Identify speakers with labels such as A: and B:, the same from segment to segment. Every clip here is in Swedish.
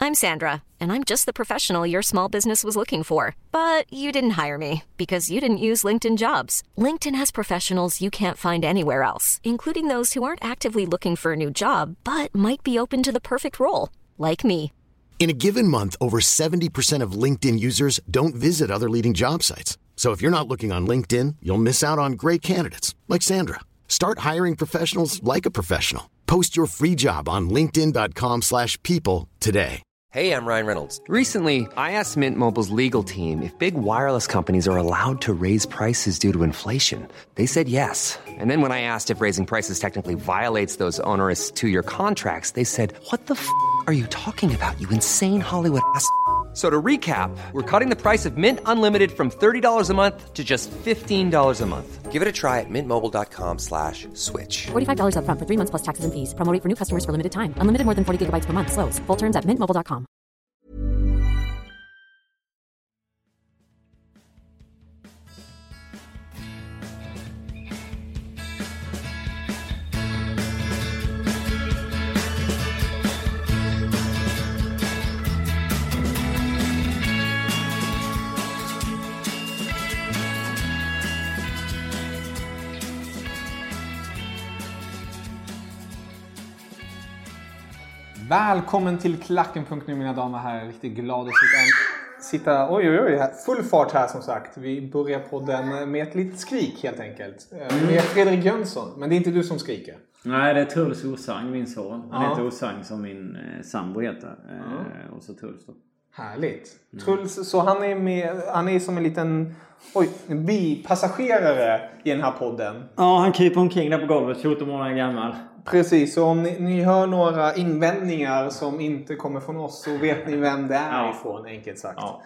A: I'm Sandra, and I'm just the professional your small business was looking for. But you didn't hire me because you didn't use LinkedIn Jobs. LinkedIn has professionals you can't find anywhere else, including those who aren't actively looking for a new job, but might be open to the perfect role, like me.
B: In a given month, over 70% of LinkedIn users don't visit other leading job sites. So if you're not looking on LinkedIn, you'll miss out on great candidates like Sandra. Start hiring professionals like a professional. Post your free job on linkedin.com/people today.
C: Hey, I'm Ryan Reynolds. Recently, I asked Mint Mobile's legal team if big wireless companies are allowed to raise prices due to inflation. They said yes. And then when I asked if raising prices technically violates those onerous two-year contracts, they said, "What the f*** are you talking about, you insane Hollywood ass?" So to recap, we're cutting the price of Mint Unlimited from $30 a month to just $15 a month. Give it a try at mintmobile.com/switch.
D: $45 up front for 3 months plus taxes and fees. Promo rate for new customers for limited time. Unlimited more than 40 gigabytes per month. Slows full terms at mintmobile.com.
E: Välkommen till Klacken.nu mina damer här. Riktigt glad att sitta full fart här som sagt. Vi börjar podden med ett litet skrik helt enkelt. Med Fredrik Jönsson. Men det är inte du som skriker.
F: Nej, det är Truls Osang, min son. Han heter Osang som min sambo heter. Och så Truls då.
E: Härligt. Truls, så han är med, han är som en liten bipassagerare i den här podden.
F: Ja, han kryper omkring där på golvet, 14 månader gammal.
E: Precis, så om ni hör några invändningar som inte kommer från oss så vet ni vem det är ifrån, enkelt sagt.
F: Ja.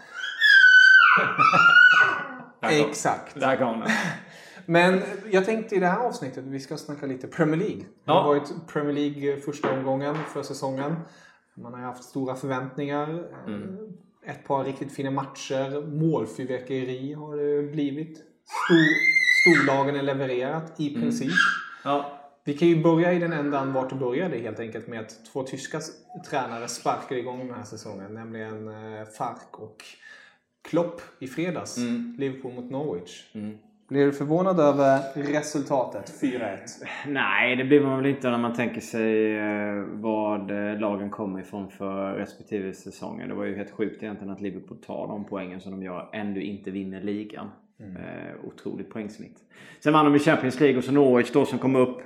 E: Exakt.
F: Där kom det.
E: Men jag tänkte i det här avsnittet att vi ska snacka lite Premier League. Det har varit Premier League första omgången för säsongen. Man har haft stora förväntningar. Ett par riktigt fina matcher. Målfyrverkeri har det blivit. Storlagen är levererat i princip.
F: Ja.
E: Vi kan ju börja i den ändan vart det började helt enkelt med att 2 tyska tränare sparkade igång den här säsongen. Nämligen Fark och Klopp i fredags. Liverpool mot Norwich. Blir du förvånad över resultatet? 4-1.
F: Nej, det blir man väl inte när man tänker sig vad lagen kommer ifrån för respektive säsonger. Det var ju helt sjukt egentligen att Liverpool tar de poängen som de gör ändå inte vinner ligan. Otroligt poängsnitt. Sen vann de i Champions League och så Norwich då som kom upp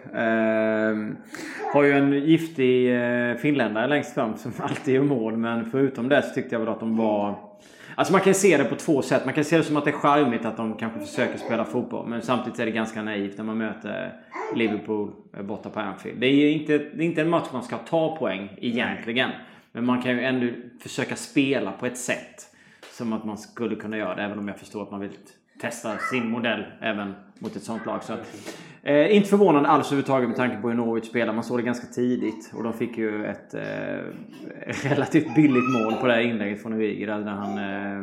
F: har ju en giftig finländare längst fram som alltid gör mål, men förutom det så tyckte jag väl att de var, alltså man kan se det på 2 sätt. Man kan se det som att det är charmigt att de kanske försöker spela fotboll, men samtidigt är det ganska naivt när man möter Liverpool borta på Anfield. Det är inte en match man ska ta poäng egentligen, men man kan ju ändå försöka spela på ett sätt som att man skulle kunna göra det, även om jag förstår att man vill testa sin modell även mot ett sånt lag. Så inte förvånande alls överhuvudtaget med tanke på hur Norwich spelar. Man såg det ganska tidigt och de fick ju ett relativt billigt mål på det här inlägget från Origi där han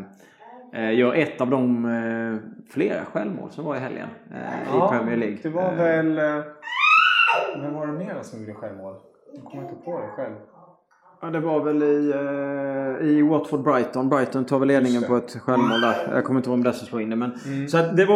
F: gör ett av de flera självmål som var i helgen i Premier League.
E: Det var väl... Vem var det mer som gjorde självmål? Jag kommer inte på det själv.
F: Ja, det var väl i Watford-Brighton. Brighton tar väl ledningen på ett självmål där. Jag kommer inte ihåg om det som slår in det. Men, så att det var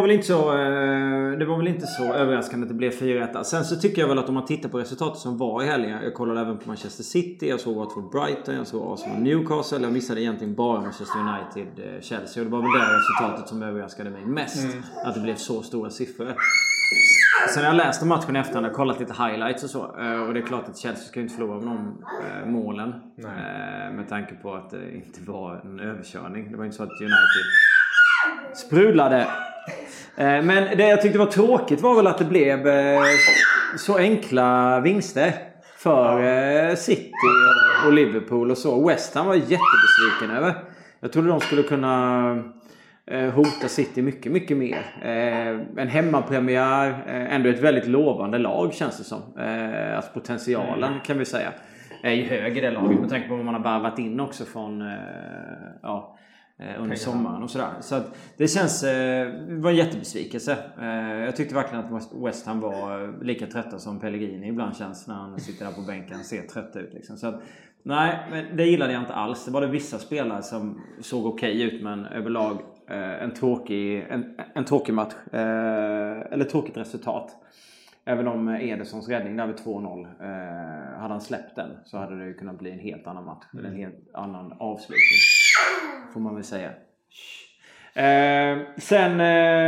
F: väl inte så överraskande att det blev 4-1. Sen så tycker jag väl att om man tittar på resultatet som var i helgen. Jag kollade även på Manchester City. Jag såg Watford-Brighton. Jag såg Arsenal-Newcastle. Jag missade egentligen bara Manchester United-Chelsea. Och det var väl det resultatet som överraskade mig mest. Att det blev så stora siffror. Sen har jag läst om matchen efter och kollat lite highlights och så. Och det är klart att Chelsea ska inte förlora de målen. Med tanke på att det inte var en överkörning. Det var inte så att United sprudlade. Men det jag tyckte var tråkigt var väl att det blev så enkla vinster för City och Liverpool och så. West Ham var jättebesviken över. Jag trodde de skulle kunna hota City mycket, mycket mer. En hemmapremiär, ändå ett väldigt lovande lag känns det som. Alltså potentialen kan vi säga är ju hög i det laget med tanke på vad man har varvat in också från under sommaren och sådär. Så att det känns, det var en jättebesvikelse. Jag tyckte verkligen att West Ham var lika trötta som Pellegrini ibland känns när han sitter där på bänken och ser trött ut liksom. Så att Nej, men det gillade jag inte alls. Det var det vissa spelare som såg okej ut, men överlag en tråkig match. Eller tråkigt resultat. Även om Edersons räddning där vid 2-0, hade han släppt den så hade det ju kunnat bli en helt annan match. En helt annan avslutning, får man väl säga. Sen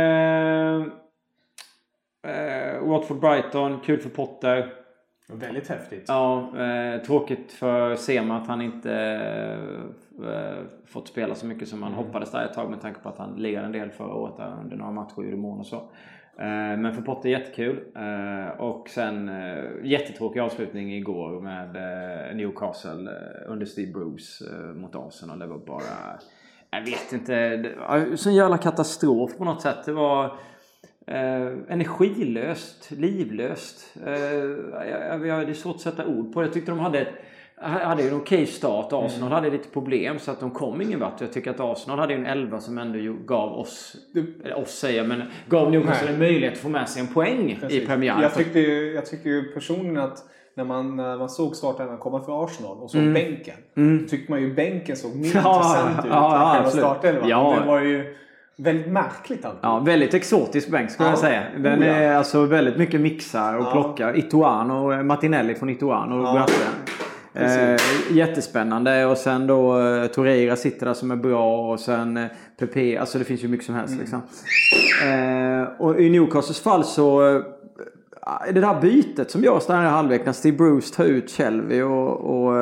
F: Watford-Brighton, kul för Potter.
E: Väldigt häftigt.
F: Ja, tråkigt för Sema att han inte fått spela så mycket som han hoppades där ett tag, med tanke på att han lirade en del förra året där, under några matcher i mån och så. Men för Potter jättekul. Och sen jättetråkig avslutning igår med Newcastle under Steve Bruce mot Arsenal. Det var bara, jag vet inte, sån jävla katastrof på något sätt. Det var energilöst, livlöst. Det är svårt att sätta ord på det. Jag tyckte de hade en okej start. Arsenal hade lite problem så att de kom ingen vart. Jag tycker att Arsenal hade en 11 som ändå gav gav Newcastle en möjlighet att få med sig en poäng. Precis. I premiären.
E: Jag tycker ju personligen att när man såg starten komma för Arsenal och såg bänken, tyckte man ju bänken såg mer intressant ut än själva starten. Ja. Det var ju väldigt märkligt alltid.
F: Ja, väldigt exotisk bänk skulle jag säga. Den är alltså väldigt mycket mixar och plockar. Ituan och Martinelli från Ituan och jättespännande. Och sen då Torreira sitter där som är bra. Och sen Pepe. Alltså det finns ju mycket som helst liksom. Och i Newcastles fall så det där bytet som görs där i halvlek när Steve Bruce tar ut Shelby och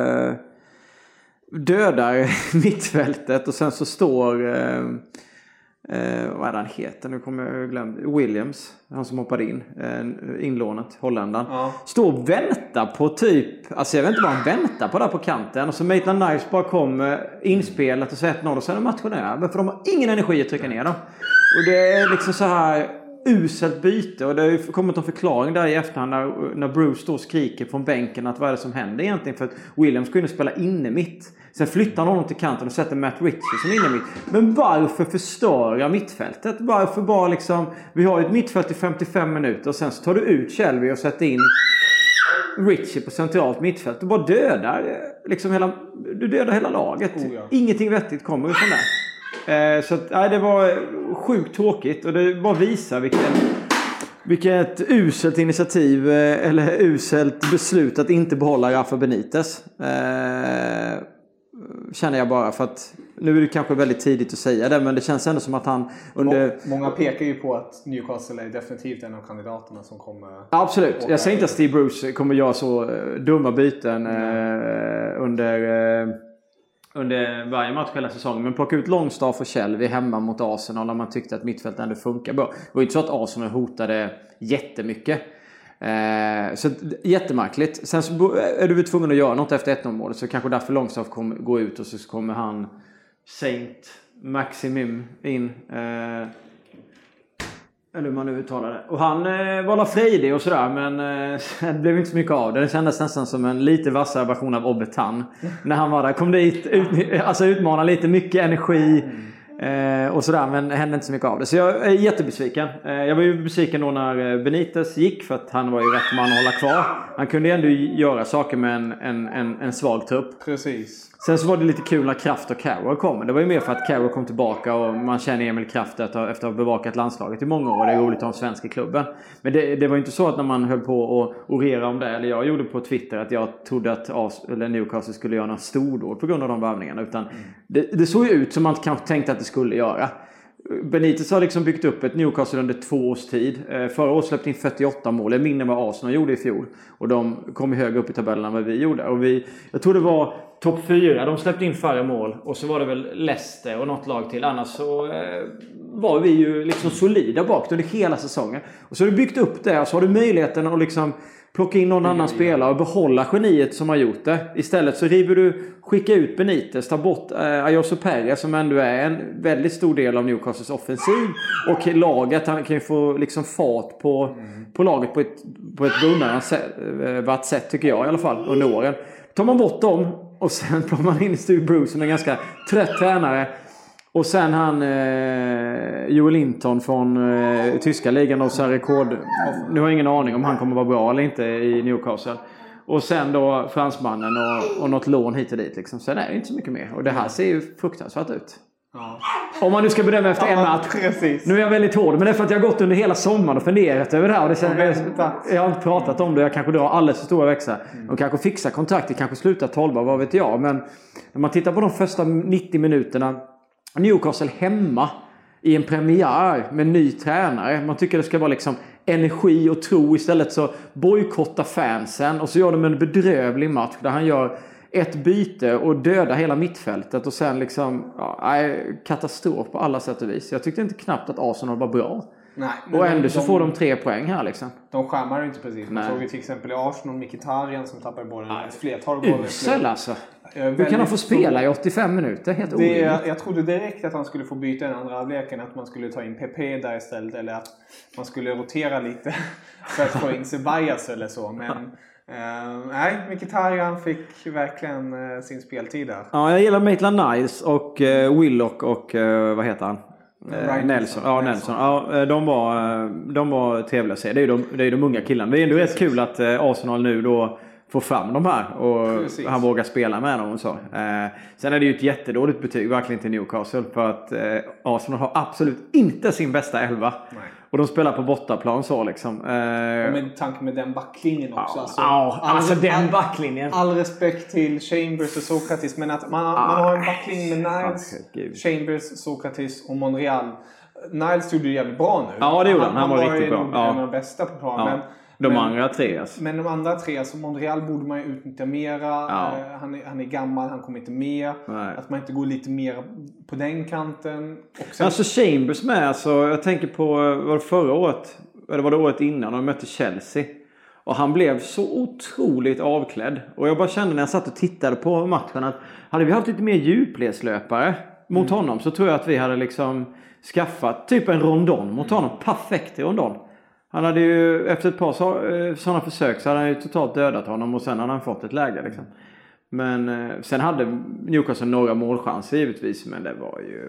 F: dödar mittfältet. Och sen så står vad är det han heter? Nu kommer jag glömma. Williams, han som hoppade in inlånat, holländaren. Står och väntar på typ, alltså jag vet inte vad han väntar på där på kanten. Och så Maitland-Niles bara kommer inspelat och så 1-0 och sen är matchen över. För de har ingen energi att trycka ner dem. Och det är liksom så här uselt byte. Och det har kommit en förklaring där i efterhand när Bruce då skriker från bänken att vad är det som händer egentligen. För att Williams går in och spela inne mitt. Sen flyttar han honom till kanten och sätter Matt Ritchie som inne mitt. Men varför förstöra mittfältet? Varför bara liksom, vi har ett mittfält i 55 minuter och sen så tar du ut Shelby och sätter in Ritchie på centralt mittfält. Du bara dödar liksom du dödar hela laget. Ingenting vettigt kommer ifrån där. Så att, det var sjukt tråkigt och det bara visar vilket uselt initiativ eller uselt beslut att inte behålla Rafa Benitez. Känner jag bara, för att nu är det kanske väldigt tidigt att säga det, men det känns ändå som att han
E: Många pekar ju på att Newcastle är definitivt en av kandidaterna som kommer.
F: Absolut, jag säger inte att Steve Bruce kommer göra så dumma byten under varje match hela säsongen, men plocka ut Longstaff och Shelby hemma mot Arsenal när man tyckte att mittfältet ändå funkar bra. Det var ju inte så att Arsenal hotade jättemycket. Så jättemärkligt. Sen så är du tvungen att göra något efter 1-0-målet, så kanske därför Longstaff kommer gå ut och så kommer han Saint Maximum in, eller hur man nu uttalar det. Och han var la frejdig och sådär, men det blev inte så mycket av det. Det kändes nästan som en lite vassare version av Obetan. När han var där, kom dit, utmanade lite, mycket energi och sådär, men hände inte så mycket av det. Så jag är jättebesviken. Jag var ju besviken då när Benitez gick, för att han var ju rätt man att hålla kvar. Han kunde ändå göra saker med en svag trupp.
E: Precis.
F: Sen så var det lite kul när Kraft och Carroll kom. Det var ju mer för att Carroll kom tillbaka och man känner Emil Kraft efter att ha bevakat landslaget i många år. Det är roligt att ha en svensk i klubben. Men det var ju inte så att när man höll på att orera om det, eller jag gjorde på Twitter att jag trodde att Newcastle skulle göra något stordåd på grund av de värvningarna. Utan det såg ju ut som man kanske tänkte att det skulle göra. Benitez har liksom byggt upp ett Newcastle under 2 års tid. Förra året släppte in 48 mål. Det är mindre än vad Arsenal gjorde i fjol. Och de kom högre upp i tabellen än vad vi gjorde. Och jag tror det var topp 4. De släppte in färre mål. Och så var det väl Leicester och något lag till. Annars så var vi ju liksom solida bak under hela säsongen. Och så har du byggt upp det. Och så har du möjligheten att liksom plocka in någon annan spelare och behålla geniet som har gjort det. Istället så skicka ut Benitez, ta bort Ayoso Perez som ändå är en väldigt stor del av Newcastles offensiv. Och laget, han kan ju få liksom fart på laget på ett beundransvärt sätt tycker jag i alla fall under åren. Tar man bort dem och sen plockar man in Steve Bruce som är en ganska trött tränare. Och sen han Joel Linton från tyska ligan och så rekord. Nu har jag ingen aning om han kommer vara bra eller inte i Newcastle. Och sen då fransmannen och något lån hit och dit liksom. Sen är det inte så mycket mer. Och det här ser ju fruktansvärt ut.
E: Ja.
F: Om man nu ska bedöma efter en match.
E: Precis.
F: Nu är jag väldigt hård, men det är för att jag har gått under hela sommaren och funderat över det här. Och jag har inte pratat om det. Jag kanske drar alldeles för stora växlar. Och kanske fixar kontraktet, kanske slutar 12, vad vet jag. Men när man tittar på de första 90 minuterna. Newcastle hemma i en premiär med ny tränare. Man tycker det ska vara liksom energi och tro. Istället så bojkottar fansen. Och så gör de en bedrövlig match där han gör ett byte och dödar hela mittfältet. Och sen liksom katastrof på alla sätt och vis. Jag tyckte inte knappt att Arsenal var bra.
E: Nej,
F: och ändå så får de 3 poäng här liksom.
E: De skärmar ju inte precis. Man såg ju till exempel i Arsenal Mkhitaryan som tappar bollen ett flertal gånger.
F: Usel alltså. Hur kan han få spela i 85 minuter? Helt orimligt.
E: Jag trodde direkt att han skulle få byta den andra halvleken. Att man skulle ta in PP där istället. Eller att man skulle rotera lite för att få in Ceballos eller så. Men nej, Mkhitaryan fick verkligen sin speltid där.
F: Ja, jag gillar Maitland-Niles och Willock och vad heter han? Nelson. Ja, Nelson. Ja, de var trevliga att se. Det är de unga killarna. Det är ändå rätt kul att Arsenal nu då får fram de här och precis. Han vågar spela med dem och så. Sen är det ju ett jättedåligt betyg verkligen till Newcastle för att Arsenal har absolut inte sin bästa 11. Nej. Och de spelar på bortaplan så liksom.
E: Med tanke med den backlinjen också.
F: Alltså den backlinjen.
E: All respekt till Chambers och Sokratis. Men att man har en backlinje med Niles, Chambers, Sokratis och Monreal. Niles gjorde det jävligt bra nu.
F: Ja, det gjorde han. Han var riktigt bra.
E: En av de bästa på planen.
F: Ja. De andra tre alltså.
E: Men de andra tre, alltså Monreal borde man ju utnyttja mera. Ja. Han är gammal, han kommer inte med. Nej. Att man inte går lite mer på den kanten. Och sen...
F: Alltså Chambers med, alltså, jag tänker på var det förra året, eller var det året innan, de mötte Chelsea. Och han blev så otroligt avklädd. Och jag bara kände när jag satt och tittade på matchen att hade vi haft lite mer djupledslöpare mot honom så tror jag att vi hade liksom skaffat typ en rondon mot honom. Perfekt rondon. Han hade ju efter ett par sådana försök så hade han ju totalt dödat honom och sen hade han fått ett läge liksom. Men sen hade Newcastle några målchanser givetvis, men det var ju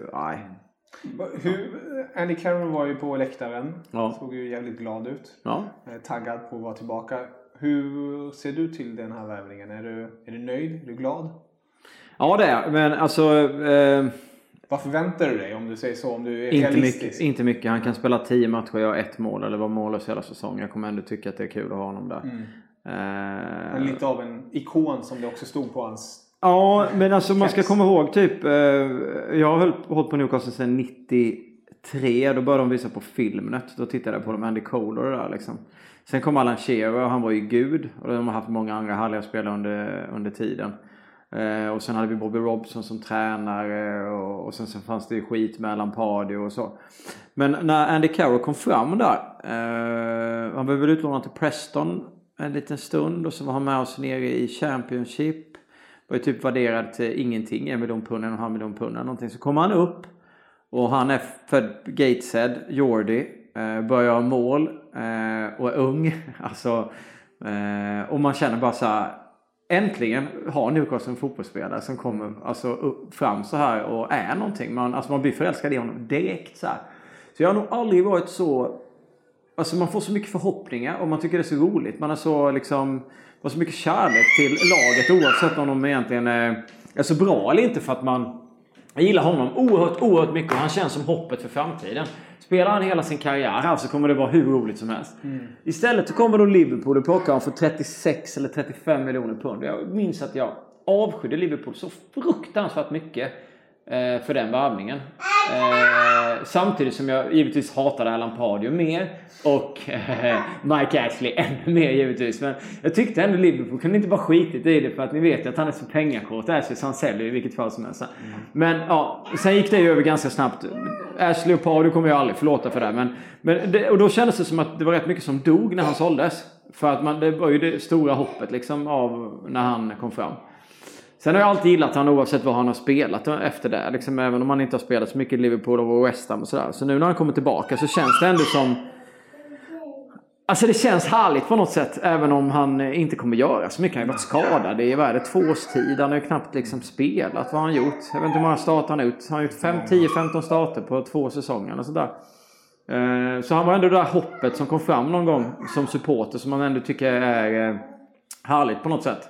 E: Andy Carroll var ju på läktaren.
F: Ja.
E: Såg ju jävligt glad ut.
F: Ja.
E: Taggad på att vara tillbaka. Hur ser du till den här värvningen? Är du nöjd? Är du glad?
F: Ja, det är. Men alltså...
E: Vad förväntar du dig om du säger så? Om du är realistisk?
F: Inte mycket. Han kan spela 10 matcher och göra 1 mål. Eller vara mållös hela säsongen. Jag kommer ändå tycka att det är kul att ha honom där.
E: Lite av en ikon som det också stod på hans...
F: Ja, men alltså man ska komma ihåg typ... jag har hållit på Newcastle sedan 93. Då började de visa på Filmnet. Då tittade jag på dem. Andy Cole och det där liksom. Sen kom Alan Shearer och han var ju gud. Och de har haft många andra härliga spelare under tiden. Och sen hade vi Bobby Robson som tränare och sen så fanns det ju skit med Lampard och så. Men när Andy Carroll kom fram där, han blev väl utlånad till Preston en liten stund och så var han med oss nere i Championship. Var ju typ värderad till ingenting, 1 miljon pund, 1,5 miljon pund någonting. Så kom han upp och han är född Gateshead, Jordi, börjar mål och är ung. Alltså, och man känner bara så här. Äntligen har Newcastle en fotbollsspelare som kommer alltså fram så här och är någonting. Man blir förälskad i honom direkt så här. Så jag har nog aldrig varit så... Alltså man får så mycket förhoppningar och man tycker det är så roligt. Man är så liksom... har så mycket kärlek till laget oavsett om de egentligen är så bra eller inte, för att jag gillar honom oerhört mycket och han känns som hoppet för framtiden. Spelar han hela sin karriär här så kommer det vara hur roligt som helst. Istället så kommer då Liverpool och plockar han för 36 eller 35 miljoner pund. Jag minns att jag avskydde Liverpool så fruktansvärt mycket för den värvningen. Samtidigt som jag givetvis hatade Alan Pardew mer och Mike Ashley ännu mer givetvis. Men jag tyckte ändå Liverpool kunde inte vara skitigt i det, för att ni vet att han är så pengakort. Ashley, så han säljer i vilket fall som helst. Men ja, sen gick det ju över ganska snabbt. Ashley och Pardew kommer jag aldrig förlåta för det. Och då kändes det som att det var rätt mycket som dog när han såldes. För att det var ju det stora hoppet liksom av när han kom fram. Sen har jag alltid gillat han oavsett vad han har spelat efter det. Liksom, även om han inte har spelat så mycket Liverpool och West Ham och sådär. Så nu när han kommer tillbaka så känns det ändå som... Alltså det känns härligt på något sätt. Även om han inte kommer göra så mycket. Han har varit skadad i 2 års tid. Han har ju knappt liksom spelat. Vad har han gjort? Jag vet inte hur många starter han ut. Han har gjort 10-15 starter på 2 säsonger och sådär. Så han var ändå det där hoppet som kom fram någon gång som supporter. Som man ändå tycker är härligt på något sätt.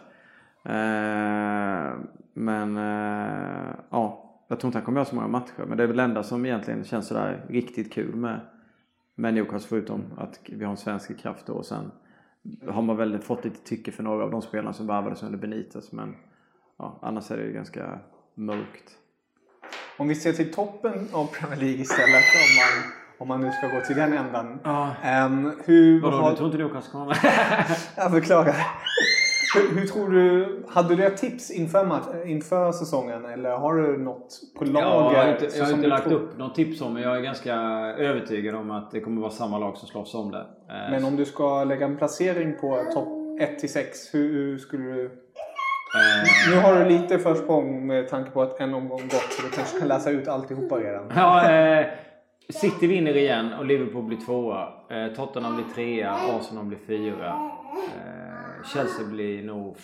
F: Men jag tror inte han kommer göra så många matcher. Men det är väl enda som egentligen känns sådär riktigt kul med Newcastle, förutom att vi har en svensk kraft då. Och sen har man väl fått lite tycke för några av de spelarna som värvades under Benitez. Men annars är det ju ganska mörkt.
E: Om vi ser till toppen av Premier League istället, om man nu ska gå till den ändan.
F: Vadå, du tror inte Newcastle kommer med?
E: Jag förklarar. Hur tror du, hade du ett tips inför säsongen, eller har du något på lager?
F: Jag har inte lagt upp något tips om, men jag är ganska övertygad om att det kommer vara samma lag som slåss om det.
E: Men om du ska lägga en placering på topp 1-6, hur skulle du... Nu har du lite försprång med tanke på att en omgång gått, så du kanske kan läsa ut alltihopa redan.
F: City vinner igen och Liverpool blir 2. Tottenham blir 3, Arsenal blir 4. Chelsea blir nog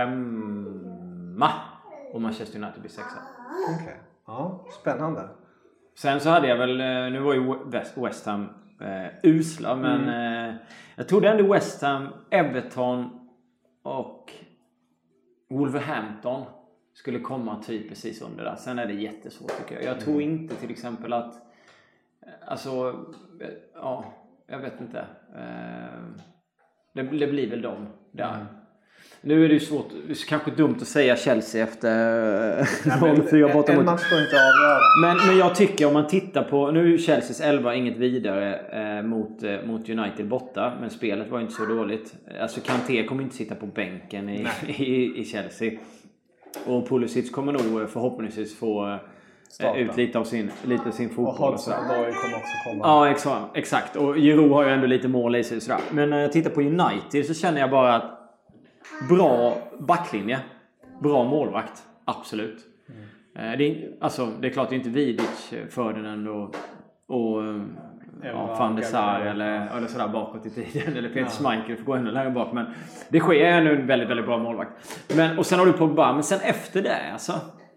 F: 5 och Manchester United blir 6.
E: Okej. Ja, spännande.
F: Sen så hade jag väl, nu var ju West Ham usla, men jag trodde ändå West Ham, Everton och Wolverhampton skulle komma typ precis under där. Sen är det jättesvårt tycker jag. Jag tror inte till exempel att, alltså, jag vet inte. Det blir väl dem där. Nu är det ju svårt, det är kanske dumt att säga Chelsea efter 0-4 borta mot...
E: En match får inte avgöra.
F: Men jag tycker, om man tittar på, nu är Chelseas 11 inget vidare mot United borta, men spelet var inte så dåligt. Alltså Kanté kommer inte sitta på bänken i Chelsea. Och Pulisic kommer nog förhoppningsvis få ut lite av sin fotboll.
E: Och Hudson-Odoi kommer också komma.
F: Ja, exakt. Och Giroud har ju ändå lite mål i sig. Sådär. Men när jag tittar på United så känner jag bara att bra backlinje, bra målvakt, absolut. Det är klart det är inte Vidic, Ferdinand och Van der Sar eller sådär bakåt i tiden, eller Peter Schmeichel får gå ännu längre bak, men det sker ännu en väldigt, väldigt bra målvakt. Och sen har du Pogba, men sen efter det alltså,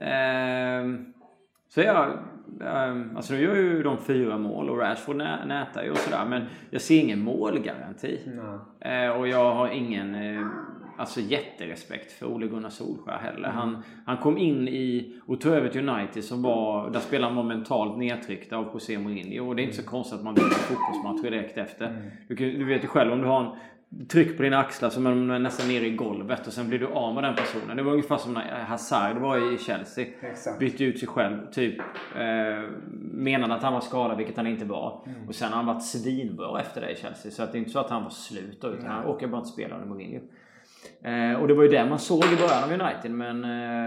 F: så alltså nu gör ju de 4 mål och Rashford nätar ju och sådär, men jag ser ingen målgaranti. Och jag har ingen jätterespekt för Ole Gunnar Solskjær heller. Han kom in och tog över till United som där spelaren var mentalt nedtryckt av José Mourinho, och det är inte så konstigt att man vinner fotbollsmatcher direkt efter. Du vet ju själv, om du har en tryck på dina axlar som är nästan nere i golvet och sen blir du av med den personen. Det var ungefär som när Hazard var i Chelsea.
E: Exakt.
F: Bytte ut sig själv typ, menade att han var skadad, vilket han inte var. Och sen har han varit svinbra efter det i Chelsea, så att det är inte så att han var slut då, utan han åker bara inte spela under Mourinho. Och det var ju det man såg i början av United, men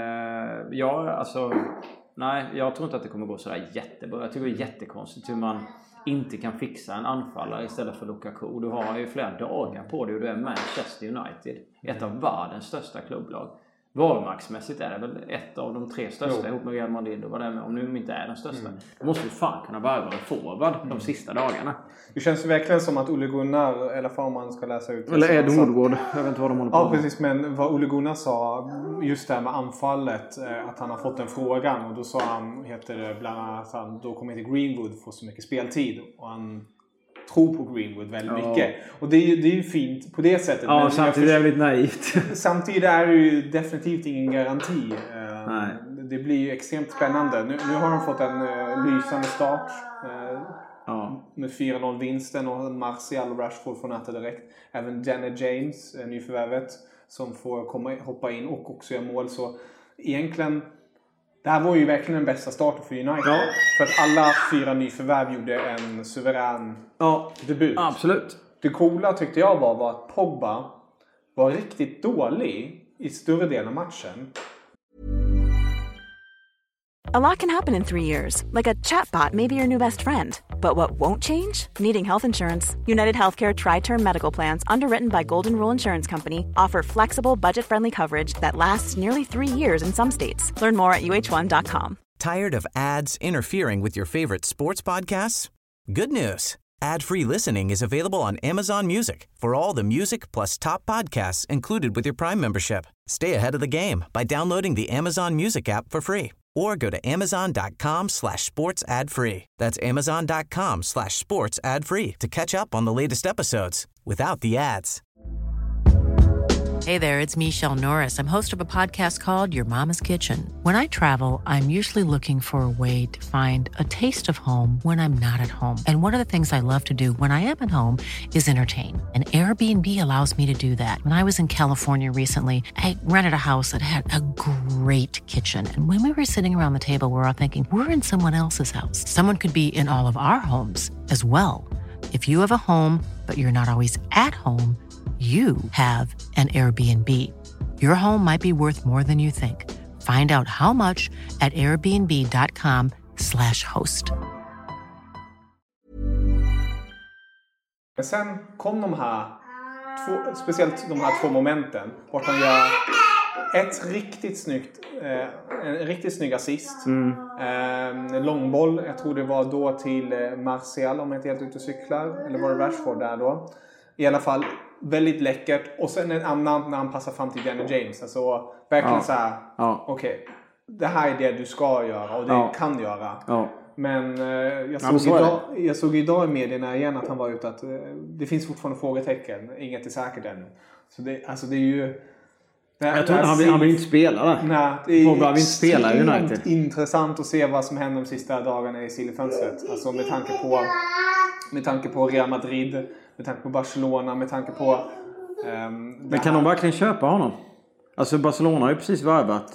F: jag tror inte att det kommer gå sådär jättebra. Jag tycker det är jättekonstigt hur man inte kan fixa en anfallare istället för Lukaku. Du har ju flera dagar på dig och du är Manchester United, ett av världens största klubblag. Varumärksmässigt är det väl ett av de 3 största ihop med Real Madrid, och vad det är med, om nu inte är den största. Då måste du fan kunna värva en forward de sista dagarna.
E: Det känns verkligen som att Ole Gunnar, eller vad man ska läsa ut.
F: Eller Ed Woodward, jag vet inte vad de håller på med.
E: Ja, precis, men vad Ole Gunnar sa just det här med anfallet, att han har fått en frågan, och då sa han, bland annat att då kommer inte Greenwood få så mycket speltid, och han tror på Greenwood väldigt mycket. Och det är ju fint på det sättet.
F: Ja, men samtidigt är det lite naivt.
E: Samtidigt är det ju definitivt ingen garanti. Det blir ju extremt spännande. Nu har de fått en lysande start. Med 4-0 vinsten, och Martial och Rashford får näta direkt. Även Janet James, nyförvärvet, som får hoppa in och också göra mål. Så egentligen, det här var ju verkligen den bästa starten för United. Ja. För att alla 4 nyförvärv gjorde en suverän debut.
F: Absolut.
E: Det coola tyckte jag var att Pogba var riktigt dålig i större delen av matchen.
G: A lot can happen in 3 years, like a chatbot may be your new best friend. But what won't change? Needing health insurance. United Healthcare Tri-Term Medical Plans, underwritten by Golden Rule Insurance Company, offer flexible, budget-friendly coverage that lasts nearly 3 years in some states. Learn more at uh1.com.
H: Tired of ads interfering with your favorite sports podcasts? Good news. Ad-free listening is available on Amazon Music for all the music plus top podcasts included with your Prime membership. Stay ahead of the game by downloading the Amazon Music app for free. Or go to amazon.com/sports ad free. That's amazon.com/sports ad free to catch up on the latest episodes without the ads.
I: Hey there, it's Michelle Norris. I'm host of a podcast called Your Mama's Kitchen. When I travel, I'm usually looking for a way to find a taste of home when I'm not at home. And one of the things I love to do when I am at home is entertain. And Airbnb allows me to do that. When I was in California recently, I rented a house that had a great kitchen. And when we were sitting around the table, we were all thinking, we're in someone else's house. Someone could be in all of our homes as well. If you have a home, but you're not always at home, you have an Airbnb. Your home might be worth more than you think. Find out how much at airbnb.com/host.
E: Men sen kom de här speciellt de här 2 momenten vart han gör en riktigt snygg assist. Långboll, jag tror det var då till Martial om jag inte helt ute och cyklar, eller var det Rashford där då. I alla fall väldigt läckert. Och sen en annan när han passar fram till Danny James. Alltså verkligen så här. Okej, det här är det du ska göra och det kan göra. Men jag såg idag i medierna igen att han var ute att det finns fortfarande frågetecken. Inget är säkert ännu. Så det är ju...
F: Jag tror han vill inte spela där.
E: Nej, det är extremt intressant att se vad som händer de sista dagarna i silverfönstret. Alltså med tanke på Real Madrid, med tanke på Barcelona, med tanke på...
F: Men kan de verkligen köpa honom? Alltså Barcelona har ju precis värvat.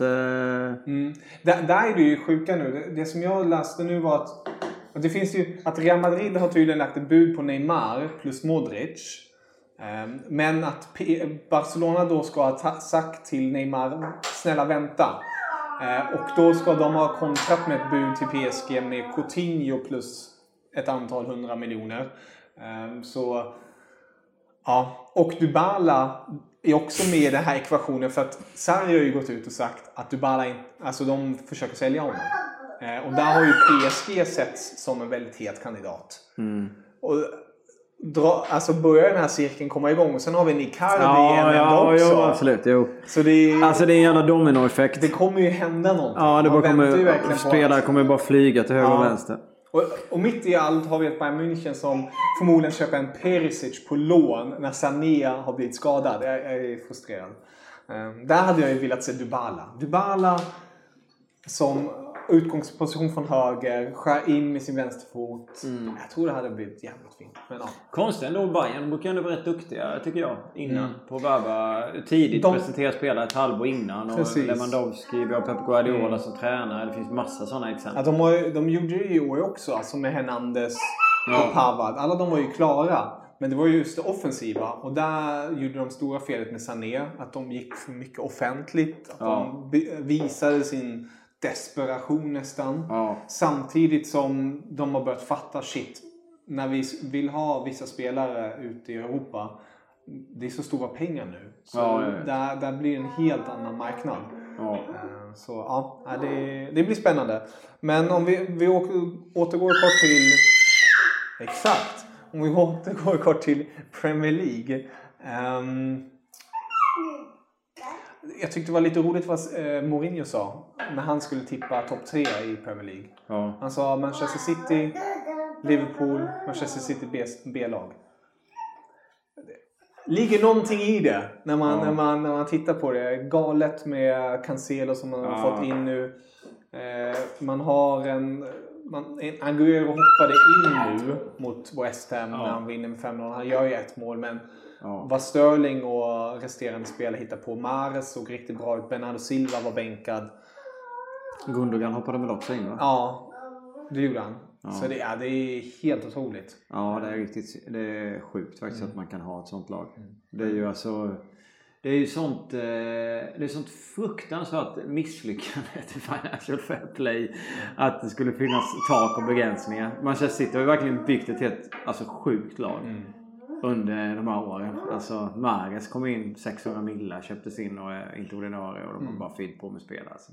E: Där är det ju sjuka nu. Det som jag läste nu var att det finns ju att Real Madrid har tydligen lagt ett bud på Neymar plus Modric. Men att Barcelona då ska ha sagt till Neymar, snälla vänta. Och då ska de ha kontrat med ett bud till PSG med Coutinho plus ett antal 100 miljoner. Så ja, och Dybala är också med i den här ekvationen för att Sarri har ju gått ut och sagt att Dybala alltså de försöker sälja honom. Och där har ju PSG setts som en väldigt het kandidat. Och alltså börjar den här cirkeln komma igång och sen har vi en Icardi också.
F: Ja, absolut. Jo.
E: Så det är
F: en jävla dominoeffekt.
E: Det kommer ju hända någonting.
F: Ja, det bara kommer spelare kommer bara flyga till höger och vänster.
E: Och mitt i allt har vi ett Bayern München som förmodligen köper en Perisic på lån när Sané har blivit skadad. Jag är frustrerad. Där hade jag ju velat se Dybala som utgångsposition från höger, skär in med sin vänsterfot. Jag tror det hade blivit jävligt fint. Men ja.
F: Konstigt ändå, Bayern brukar ändå vara rätt duktiga tycker jag. Innan på värva tidigt presentera spelare ett halvår innan. Och Lewandowski, vi har Pep Guardiola som tränare. Det finns massa sådana exempel.
E: Ja, de gjorde det i år också, alltså med Hernandez och Pavard. Alla de var ju klara. Men det var ju just det offensiva. Och där gjorde de stora felet med Sané. Att de gick för mycket offentligt. Att de visade sin desperation nästan. Samtidigt som de har börjat fatta shit. När vi vill ha vissa spelare ute i Europa. Det är så stora pengar nu. Så där blir en helt annan marknad. Så ja, det blir spännande. Men om vi återgår kort till... Exakt. Om vi återgår kort till Premier League. Jag tyckte det var lite roligt vad Mourinho sa när han skulle tippa topp 3 i Premier League. Han sa Manchester City, Liverpool, Manchester City B-lag. Ligger någonting i det när man tittar på det. Galet med Cancelo som man har fått in nu. Man har en Aguero hoppade in nu mot West Ham när han vinner med 5-0. Han gör ju ett mål, men vad Sterling och resterande spelare hittar på. Mahrez såg riktigt bra ut. Bernardo Silva var bänkad.
F: Gundogan hoppade väl också in, va?
E: Ja, det gjorde han. Så det är helt otroligt.
F: Ja, det är sjukt faktiskt att man kan ha ett sånt lag. Det är ju alltså... Det är ju sånt, det är sånt fruktansvärt misslyckande till Financial Fair Play att det skulle finnas tak och begränsningar. Manchester City har ju verkligen byggt ett helt sjukt lag under de här åren. Alltså Mahrez kom in 600 millar, köptes in och är inte ordinarie och de har bara fyllt på med spelare. Alltså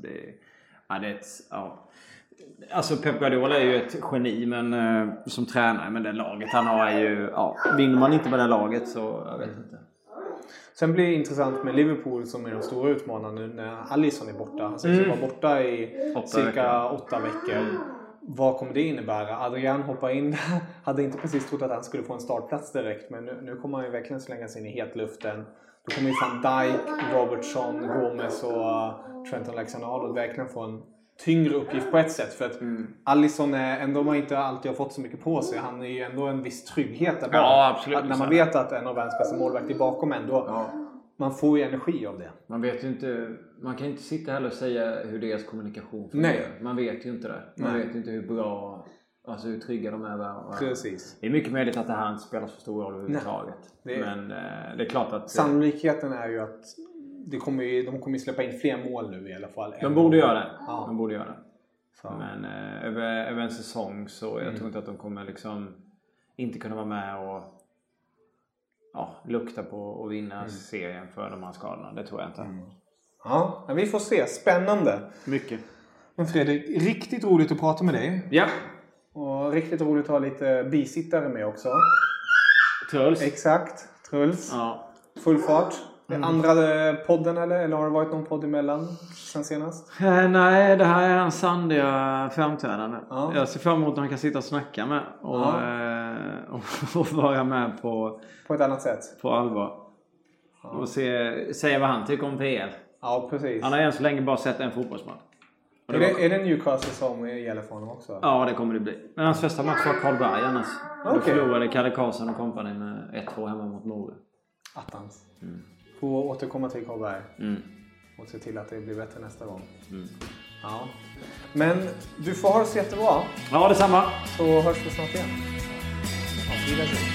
F: alltså Pep Guardiola är ju ett geni som tränare, men det laget han har är ju, vinner man inte med det laget så jag vet inte.
E: Sen blir det intressant med Liverpool som är de stora utmanarna nu när Alisson är borta. Han ska vara borta i cirka 8 veckor. Vad kommer det innebära? Adrian hoppar in. Hade inte precis trott att han skulle få en startplats direkt. Men nu kommer han ju verkligen slänga sig in i hetluften. då kommer ju Van Dijk, Robertson, Gomez och Trent Alexander-Arnold verkligen få en tyngre uppgift på ett sätt. För att Alisson är ändå, man inte alltid har fått så mycket på sig. Han är ju ändå en viss trygghet där.
F: Ja, absolut.
E: När man vet att en av världens bästa målvakter är bakom en, då man får ju energi av det.
F: Man vet ju inte, man kan inte sitta heller och säga hur deras kommunikation fungerar.
E: Nej.
F: Man vet ju inte det. Man vet inte hur bra, alltså hur trygga de är.
E: Precis.
F: Det är mycket möjligt att det här inte spelar så stor roll överhuvudtaget. Men det är klart att...
E: Sannolikheten är ju att de kommer släppa in fler mål nu i alla fall.
F: De borde göra det.
E: Ja.
F: De borde göra det. Så. Men över en säsong så jag tror inte att de kommer liksom inte kunna vara med och lukta på att vinna serien för de här skadorna. Det tror jag inte.
E: Ja, men vi får se. Spännande.
F: Mycket.
E: Men Fredrik, riktigt roligt att prata med dig.
F: Ja.
E: Och riktigt roligt att ha lite bisittare med också.
F: Truls.
E: Exakt, Truls.
F: Ja.
E: Full fart. Andra podden eller har det varit någon podd emellan sen senast?
F: Nej, det här är hans sandiga framträdande.
E: Ja.
F: Jag ser fram emot att han kan sitta och snacka med och vara med på
E: ett annat sätt.
F: På allvar. Ja. Och säga vad han tycker om PL.
E: Ja, precis.
F: Han har än så länge bara sett en fotbollsmatch.
E: Är det Newcastle som gäller för honom också?
F: Ja, det kommer det bli. Men hans första match var Carl Berg annars. Då förlorade Kalle Karlsson och kompani med 1-2 hemma mot Mora.
E: Attans. Får återkomma till Carl Berg. Och se till att det blir bättre nästa gång. Ja. Men du får ha det så jättebra.
F: Ja, detsamma.
E: Så hörs vi snart igen. Auf Wiedersehen.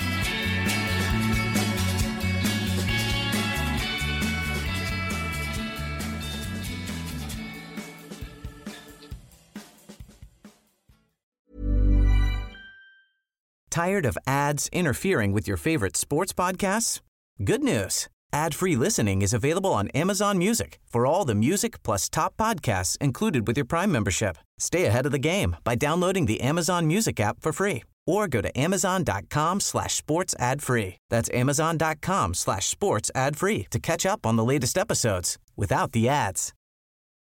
H: Tired of ads interfering with your favorite sports podcasts? Good news. Ad-free listening is available on Amazon Music for all the music plus top podcasts included with your Prime membership. Stay ahead of the game by downloading the Amazon Music app for free or go to amazon.com/sports ad free. That's amazon.com/sports ad free to catch up on the latest episodes without the ads.